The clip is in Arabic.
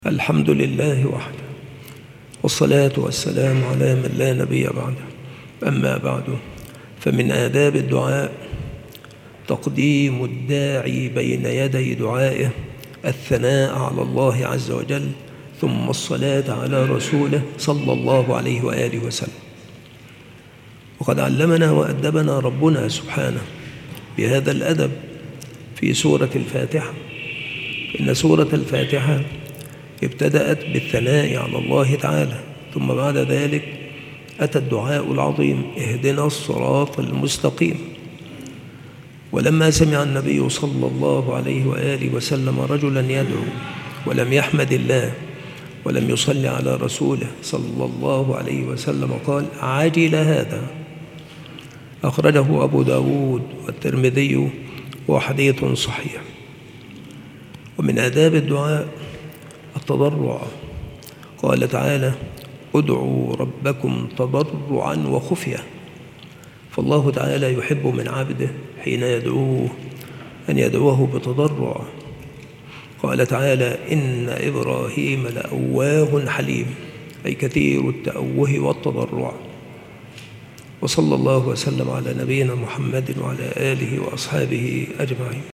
الحمد لله وحده، والصلاة والسلام على من لا نبي بعده. أما بعد، فمن آداب الدعاء تقديم الداعي بين يدي دعائه الثناء على الله عز وجل، ثم الصلاة على رسوله صلى الله عليه وآله وسلم. وقد علمنا وأدبنا ربنا سبحانه بهذا الأدب في سورة الفاتحة. إن سورة الفاتحة ابتدأت بالثناء على الله تعالى، ثم بعد ذلك أتى الدعاء العظيم: اهدنا الصراط المستقيم. ولما سمع النبي صلى الله عليه وآله وسلم رجلا يدعو ولم يحمد الله ولم يصلي على رسوله صلى الله عليه وسلم قال: عجل هذا. أخرجه أبو داود والترمذي وحديث صحيح. ومن آداب الدعاء التضرع. قال تعالى: ادعوا ربكم تضرعا وخفية. فالله تعالى يحب من عبده حين يدعوه أن يدعوه بتضرع. قال تعالى: إن إبراهيم لأواه حليم، أي كثير التأوه والتضرع. وصلى الله وسلم على نبينا محمد وعلى آله وأصحابه أجمعين.